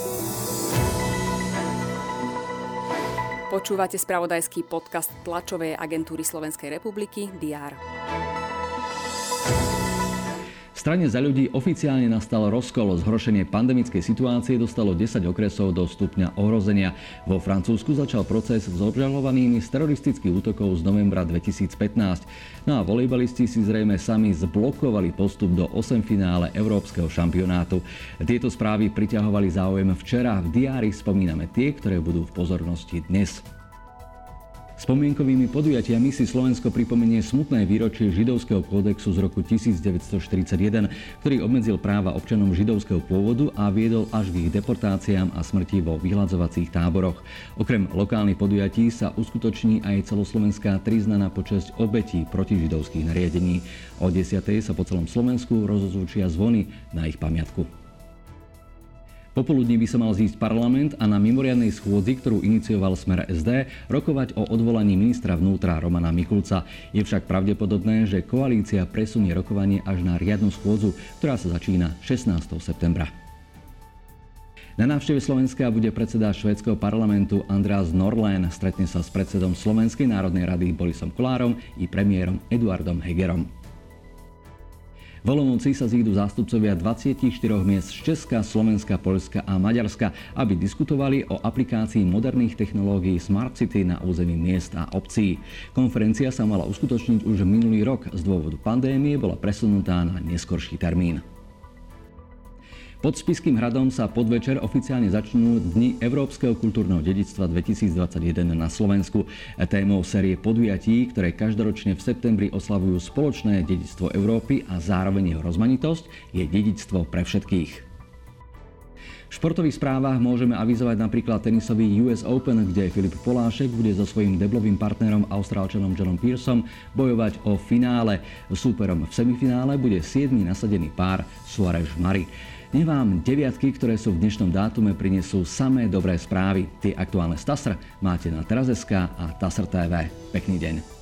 Počúvate spravodajský podcast tlačovej agentúry Slovenskej republiky DR. V strane Za ľudí oficiálne nastal rozkol. Zhoršenie pandemickej situácie dostalo 10 okresov do stupňa ohrozenia. Vo Francúzsku začal proces s obžalovanými z teroristických útokov z novembra 2015. No a volejbalisti si zrejme sami zblokovali postup do 8 finále Európskeho šampionátu. Tieto správy priťahovali záujem včera. V diári spomíname tie, ktoré budú v pozornosti dnes. Spomienkovými podujatiami si Slovensko pripomenie smutné výročie Židovského kódexu z roku 1941, ktorý obmedzil práva občanom židovského pôvodu a viedol až k ich deportáciám a smrti vo vyhľadzovacích táboroch. Okrem lokálnych podujatí sa uskutoční aj celoslovenská trízna na počesť obetí protižidovských nariadení. O 10:00 sa po celom Slovensku rozozvučia zvony na ich pamiatku. Popoludní by sa mal zísť parlament a na mimoriadnej schôdzi, ktorú inicioval Smer SD, rokovať o odvolaní ministra vnútra Romana Mikulca. Je však pravdepodobné, že koalícia presunie rokovanie až na riadnu schôdzu, ktorá sa začína 16. septembra. Na návšteve Slovenska bude predseda švédskeho parlamentu Andreas Norlén. Stretne sa s predsedom Slovenskej národnej rady Borisom Kolárom i premiérom Eduardom Hegerom. V Olomouci sa zídu zástupcovia 24 miest z Česka, Slovenska, Poľska a Maďarska, aby diskutovali o aplikácii moderných technológií Smart City na území miest a obcí. Konferencia sa mala uskutočniť už minulý rok. Z dôvodu pandémie bola presunutá na neskorší termín. Pod Spišským hradom sa podvečer oficiálne začnú Dni Európskeho kultúrneho dedičstva 2021 na Slovensku. Témou série podujatí, ktoré každoročne v septembri oslavujú spoločné dedičstvo Európy a zároveň jeho rozmanitosť, je dedičstvo pre všetkých. V športových správach môžeme avizovať napríklad tenisový US Open, kde Filip Polášek bude so svojím deblovým partnerom Austrálčanom Johnom Pearsom bojovať o finále. Súperom v semifinále bude 7. nasadený pár Suárez-Mari. Nech vám deviatky, ktoré sú v dnešnom dátume, prinesú samé dobré správy. Tie aktuálne z TASR máte na teraz.sk a TASR TV. Pekný deň.